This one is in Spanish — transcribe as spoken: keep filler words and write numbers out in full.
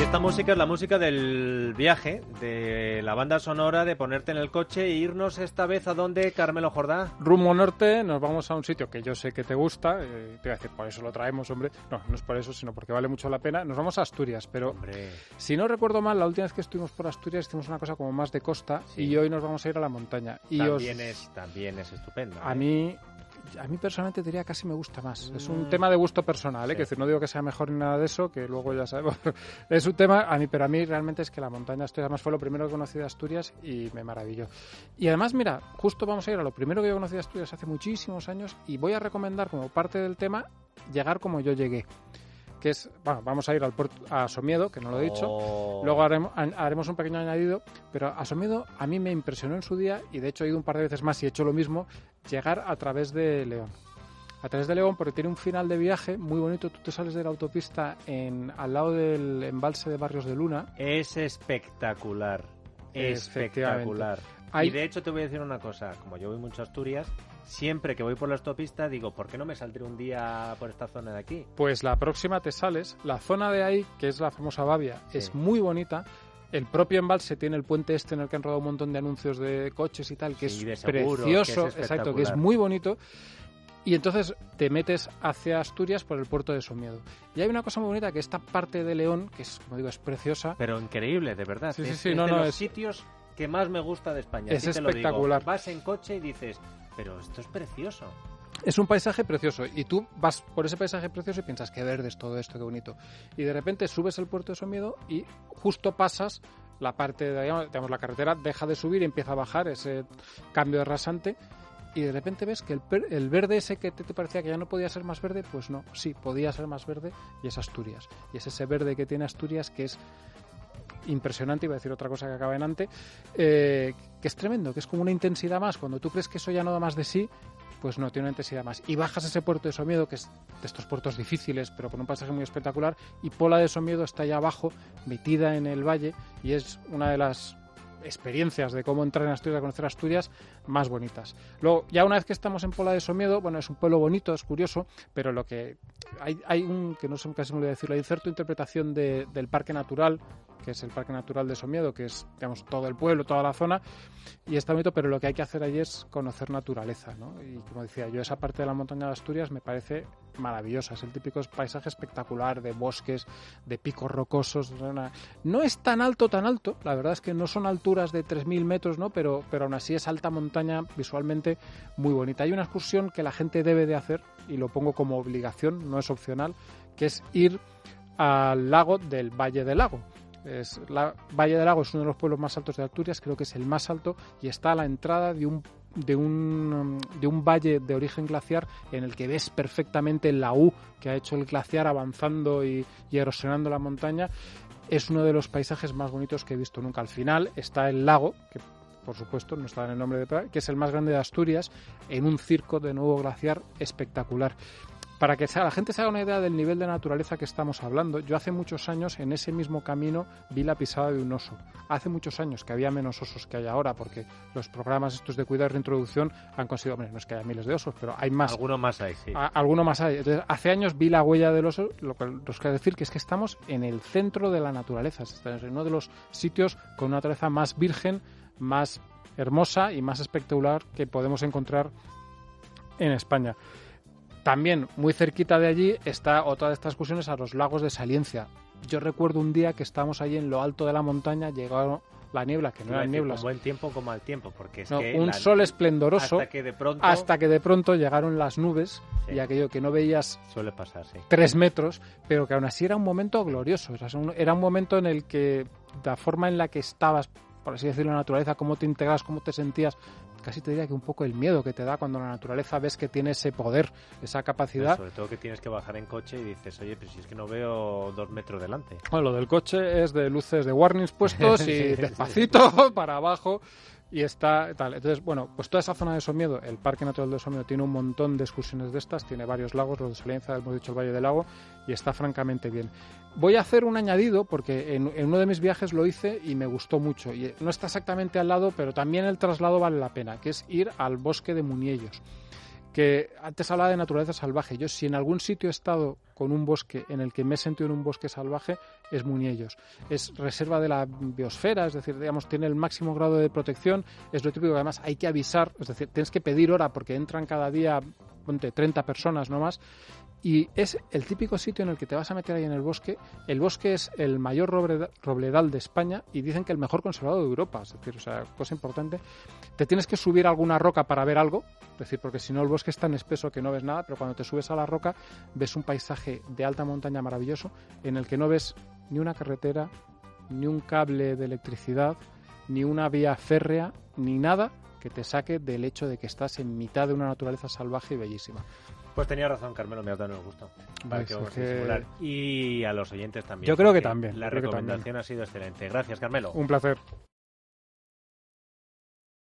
esta música es la música del viaje, de la banda sonora, de ponerte en el coche e irnos esta vez a dónde, Carmelo Jordá. Rumbo norte, nos vamos a un sitio que yo sé que te gusta, eh, te voy a decir, por eso lo traemos, hombre. No, no es por eso, sino porque vale mucho la pena. Nos vamos a Asturias, pero Hombre. si no recuerdo mal, la última vez que estuvimos por Asturias hicimos una cosa como más de costa, sí. Y hoy nos vamos a ir a la montaña. Y también, os... es, también es estupendo. A ¿eh? mí... A mí personalmente diría casi me gusta más. Mm. Es un tema de gusto personal, ¿eh? Sí. Que decir, no digo que sea mejor ni nada de eso, que luego ya sabemos. Es un tema, a mí, pero a mí realmente es que la montaña Asturias, además fue lo primero que conocí de Asturias y me maravilló. Y además, mira, justo vamos a ir a lo primero que yo conocí de Asturias hace muchísimos años y voy a recomendar como parte del tema llegar como yo llegué. Que es, bueno, vamos a ir al puerto, a Somiedo, que no lo he dicho, oh. luego haremos, haremos un pequeño añadido, pero a Somiedo a mí me impresionó en su día, y de hecho he ido un par de veces más y he hecho lo mismo, llegar a través de León. A través de León, porque tiene un final de viaje muy bonito. Tú te sales de la autopista en, al lado del embalse de Barrios de Luna. Es espectacular, espectacular. Hay... Y de hecho te voy a decir una cosa, como yo voy mucho a Asturias, siempre que voy por la autopista digo, ¿por qué no me saldré un día por esta zona de aquí? Pues la próxima te sales, la zona de ahí, que es la famosa Babia, sí. Es muy bonita. El propio embalse tiene el puente este en el que han rodado un montón de anuncios de coches y tal, que sí, es precioso, que es exacto, que es muy bonito. Y entonces te metes hacia Asturias por el puerto de Somiedo. Y hay una cosa muy bonita, que esta parte de León, que es, como digo, es preciosa. Pero increíble, de verdad. Sí, sí, es, sí, es no, de no, los es... sitios que más me gusta de España. Es sí espectacular. Te lo digo. Vas en coche y dices, pero esto es precioso. Es un paisaje precioso y tú vas por ese paisaje precioso y piensas, qué verde es todo esto, qué bonito. Y de repente subes el puerto de Somiedo y justo pasas la parte, de, digamos, la carretera deja de subir y empieza a bajar ese cambio de rasante. Y de repente ves que el, el verde ese que te, te parecía que ya no podía ser más verde, pues no, sí, podía ser más verde y es Asturias. Y es ese verde que tiene Asturias que es impresionante, iba a decir otra cosa que acaba en ante, eh, que es tremendo, que es como una intensidad más. Cuando tú crees que eso ya no da más de sí, pues no, tiene una intensidad más. Y bajas ese puerto de Somiedo, que es de estos puertos difíciles, pero con un paisaje muy espectacular, y Pola de Somiedo está allá abajo, metida en el valle, y es una de las experiencias de cómo entrar en Asturias, a conocer Asturias, más bonitas. Luego, ya una vez que estamos en Pola de Somiedo, bueno, es un pueblo bonito, es curioso, pero lo que hay, hay un, que no sé casi me lo voy a decir, hay cierta interpretación de, del parque natural, que es el Parque Natural de Somiedo, que es, digamos, todo el pueblo, toda la zona, y está bonito, pero lo que hay que hacer allí es conocer naturaleza, ¿no? Y como decía yo, esa parte de la montaña de Asturias me parece maravillosa, es el típico paisaje espectacular de bosques, de picos rocosos, no es tan alto, tan alto, la verdad es que no son alturas de tres mil metros, ¿no? Pero, pero aún así es alta montaña, visualmente muy bonita. Hay una excursión que la gente debe de hacer, y lo pongo como obligación, no es opcional, que es ir al lago del Valle del Lago. Es la Valle del Lago es uno de los pueblos más altos de Asturias, creo que es el más alto, y está a la entrada de un de un de un valle de origen glaciar en el que ves perfectamente la U que ha hecho el glaciar avanzando y, y erosionando la montaña. Es uno de los paisajes más bonitos que he visto nunca. Al final está el lago, que por supuesto no está en el nombre de, que es el más grande de Asturias, en un circo de nuevo glaciar espectacular. Para que la gente se haga una idea del nivel de naturaleza que estamos hablando, yo hace muchos años en ese mismo camino vi la pisada de un oso. Hace muchos años, que había menos osos que hay ahora, porque los programas estos de cuidado y reintroducción han conseguido, hombre, no es que haya miles de osos, pero hay más. Alguno más hay, sí. A, alguno más hay. Entonces, hace años vi la huella del oso, lo que os quiero decir que es que estamos en el centro de la naturaleza, estamos en uno de los sitios con una naturaleza más virgen, más hermosa y más espectacular que podemos encontrar en España. También, muy cerquita de allí, está otra de estas excursiones a los lagos de Saliencia. Yo recuerdo un día que estábamos allí en lo alto de la montaña, llegó la niebla, que no era niebla. Con buen tiempo como mal tiempo, porque es no, que... un la... sol esplendoroso, hasta que, de pronto... hasta que de pronto llegaron las nubes, sí. Y aquello que no veías... Suele pasar, sí. Tres metros, pero que aún así era un momento glorioso. O sea, era un momento en el que la forma en la que estabas, por así decirlo, en la naturaleza, cómo te integras, cómo te sentías... Casi te diría que un poco el miedo que te da cuando la naturaleza ves que tiene ese poder, esa capacidad. Pero sobre todo que tienes que bajar en coche y dices, oye, pero si es que no veo dos metros delante. Bueno, lo del coche es de luces de warnings puestos y sí, despacito sí. Para abajo y está tal. Entonces, bueno, pues toda esa zona de Somiedo, el Parque Natural de Somiedo tiene un montón de excursiones de estas, tiene varios lagos, los de Saliencia, hemos dicho el Valle del Lago, y está francamente bien. Voy a hacer un añadido porque en, en uno de mis viajes lo hice y me gustó mucho. Y no está exactamente al lado, pero también el traslado vale la pena, que es ir al bosque de Muniellos, que antes hablaba de naturaleza salvaje. Yo, si en algún sitio he estado con un bosque en el que me he sentido en un bosque salvaje, es Muniellos. Es reserva de la biosfera, es decir, digamos, tiene el máximo grado de protección, es lo típico que además hay que avisar, es decir, tienes que pedir hora porque entran cada día, ponte, treinta personas no más, y es el típico sitio en el que te vas a meter ahí en el bosque. El bosque es el mayor robreda- robledal de España y dicen que el mejor conservado de Europa, es decir, o sea, cosa importante. Te tienes que subir a alguna roca para ver algo, es decir, porque si no el bosque es tan espeso que no ves nada, pero cuando te subes a la roca ves un paisaje de alta montaña maravilloso en el que no ves ni una carretera, ni un cable de electricidad, ni una vía férrea, ni nada que te saque del hecho de que estás en mitad de una naturaleza salvaje y bellísima. Pues tenía razón, Carmelo, me ha dado el gusto. Para que vamos a disimular. Y a los oyentes también. Yo creo que también. La creo recomendación que también. ha sido excelente. Gracias, Carmelo. Un placer.